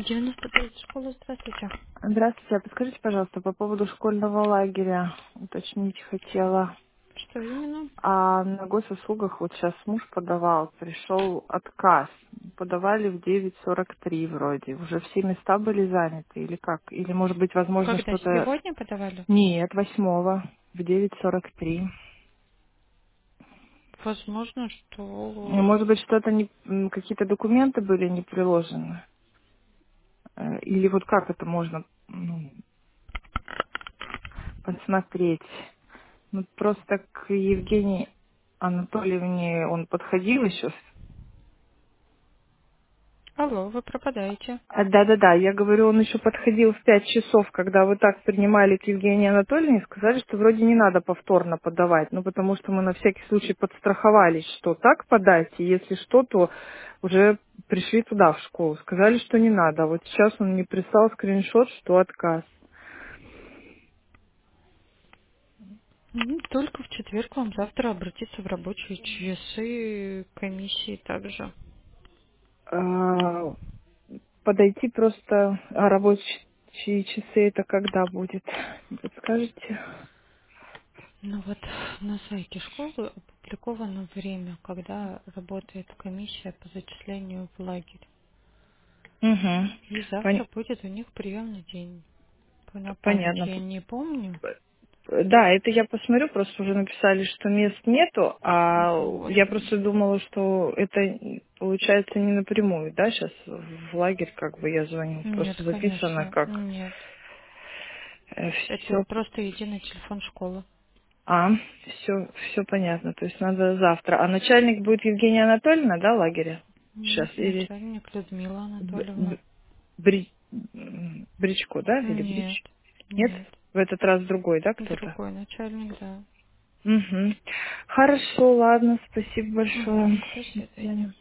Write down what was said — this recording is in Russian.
99 школа, здравствуйте. Здравствуйте, а подскажите, пожалуйста, по поводу школьного лагеря уточнить хотела. Что именно? А на госуслугах вот сейчас муж подавал, пришел отказ. Подавали в 9:43 вроде. Уже все места были заняты или как? Или может быть возможно Когда что-то... сегодня подавали? Нет, 8 в 9:43. Возможно, что... Может быть что-то не... какие-то документы были не приложены. Или вот как это можно посмотреть? Ну, просто к Евгении Анатольевне он подходил еще. Алло, вы пропадаете. Да-да-да, я говорю, он еще подходил в 5 часов, когда вы так принимали к Евгении Анатольевне, сказали, что вроде не надо повторно подавать, ну, потому что мы на всякий случай подстраховались, что так подать, и если что, то уже пришли туда, в школу. Сказали, что не надо. А вот сейчас он мне прислал скриншот, что отказ. Только в четверг вам завтра обратиться в рабочие часы комиссии также. А, подойти просто, а рабочие часы это когда будет? Не подскажете? Ну вот на сайте школы опубликовано время, когда работает комиссия по зачислению в лагерь. Угу. И завтра будет у них приемный день. На память Понятно. я не помню. Да, это я посмотрю, просто уже написали, что мест нету, а Вот. я просто думала, что это получается не напрямую, да, сейчас в лагерь как бы я звоню, Нет, просто записано конечно, как нет. Это все, просто единый телефон школы. все понятно, то есть надо завтра. А начальник будет Евгения Анатольевна, да, лагеря? Сейчас, Нет, или начальник Людмила Б- Анатольевна. Б- Бричко, да, или Нет, Брич? Нет? нет. В этот раз другой, да, кто-то? Другой начальник, да. Угу. Хорошо, ладно, спасибо большое. До До свидания. свидания.